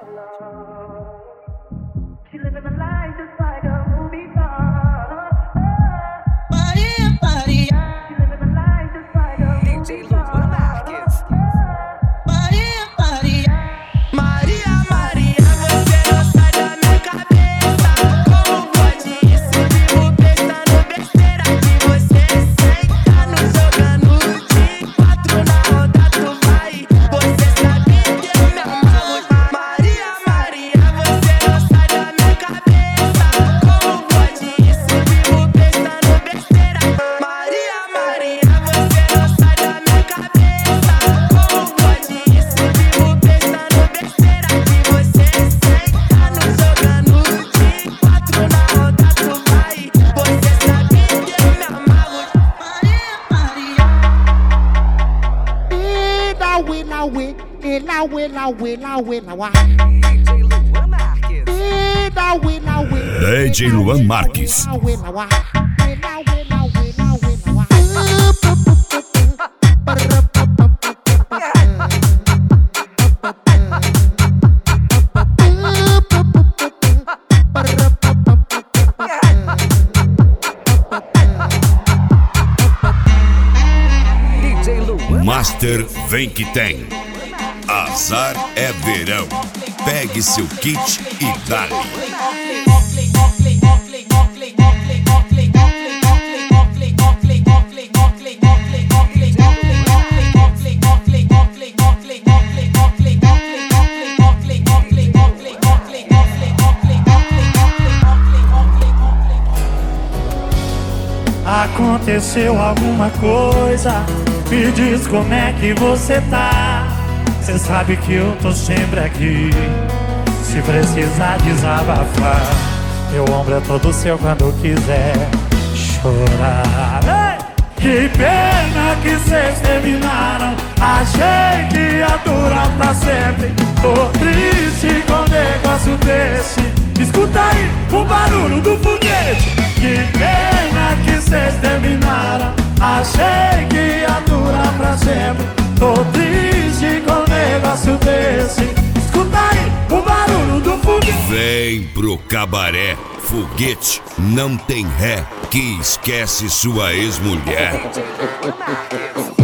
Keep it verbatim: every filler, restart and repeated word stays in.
D J Luan Marques. Master vem que tem. Azar é verão. Pegue seu kit e dale. Aconteceu alguma coisa? Me diz como é que você tá. Cê sabe que eu tô sempre aqui, se precisar desabafar. Meu ombro é todo seu quando quiser chorar. Que pena que cês terminaram. Achei que ia durar pra sempre. Tô triste com um negócio desse. Escuta aí o barulho do foguete. Que pena que cês terminaram. Achei que ia durar pra sempre. Tô triste com um negócio desse. Escuta aí o barulho do foguete. Vem pro cabaré. Foguete não tem ré que esquece sua ex-mulher.